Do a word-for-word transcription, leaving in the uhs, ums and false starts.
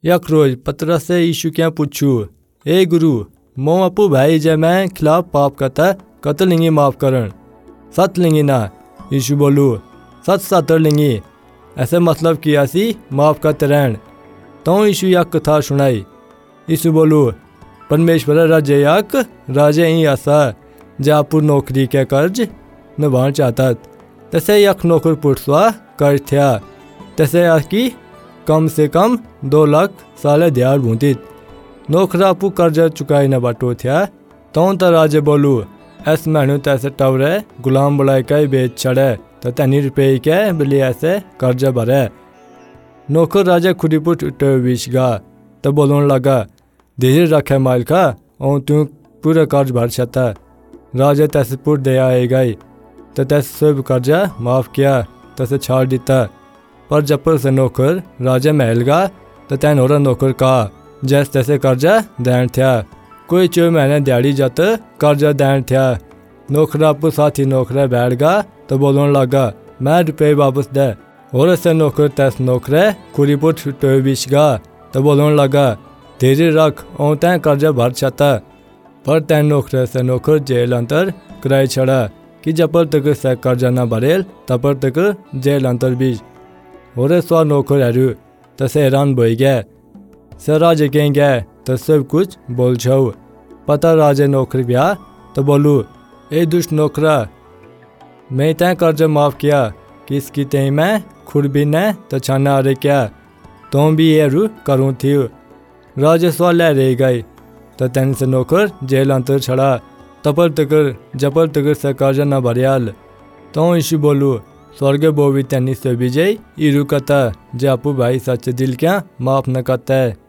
यक रोज पतरस से यीशु क्या पूछू, ए गुरु मोम अपू भाई जय मैं खिलाफ पाप करता कतल लिंगी माफ करण सत लिंगी ना। यीशु बोलू सत सतर लिंगी ऐसे मतलब किया सी माफ करते रहन। तो यीशु यक कथा सुनाई। यीशु बोलू परमेश्वर राजे यक राजे ही आसा जापुर नौकरी के कर्ज निभान चाहता तैसे यक नौकर पुटसवा कर्ज था तैसे की कम से कम दो लाख साले दिहाड़ भूतित नौकरा अपू कर्ज चुकाई न बाटो था। तो तो राजे बोलू ऐस मैनू तैसे टवरे गुलाम बुलाए के बेच छड़े तो तैनी रुपये के बिल्ली ऐसे कर्ज भरे। नौकर राजा खुदी पुट बीच गा तो बोलने लगा धीरे रखे मालिका और तू पूरा कर्ज भर सकता। राजा तैसे पुट दे आए गई तो तैसे सब कर्जा माफ़ किया तैसे छाड़ दिता। पर जब पर से नौकर राजा महल गा तो तैन और नौकर कहा जैसे तैसे कर्जा दैन था कोई चो महीने दिहाड़ी जात कर्जा दैन था। नौकरा अपू साथी नौकरा बैठ गा तो बोलने लगा मैं रुपये वापस दे। और से नौकर तैस नौकरे खुरी पुट बीच गा तो बोलने लगा धीरे रख और तैं कर्जा भर चाहता। पर तैन नौकरे से नौकर जेल अंतर कराई छड़ा कि जब तक से कर्जा न भरेल तब तक जेल अंतर बीच। और स्व नौकर हरू तो से हैरान बोई गए से राजे कहीं गए तो सब कुछ बोल छो। पता राजे नौकर ब्याह तो बोलू ए दुष्ट नौकरा मैं तैं कर्जा माफ़ किया किसकी तई मैं खुरबी ने तो छाना अरे क्या तुम भी ये रू करूँ थी। राजे स्व ले रह गई तो तैन से नौकर जेल अंतर छड़ा तपर तकर जपर तकर से कर्जा न भरियाल। तो यीशु बोलू स्वर्ग बोवी तैनी से विजय इरू कता जे अपू भाई सच दिल क्या माफ न करता है।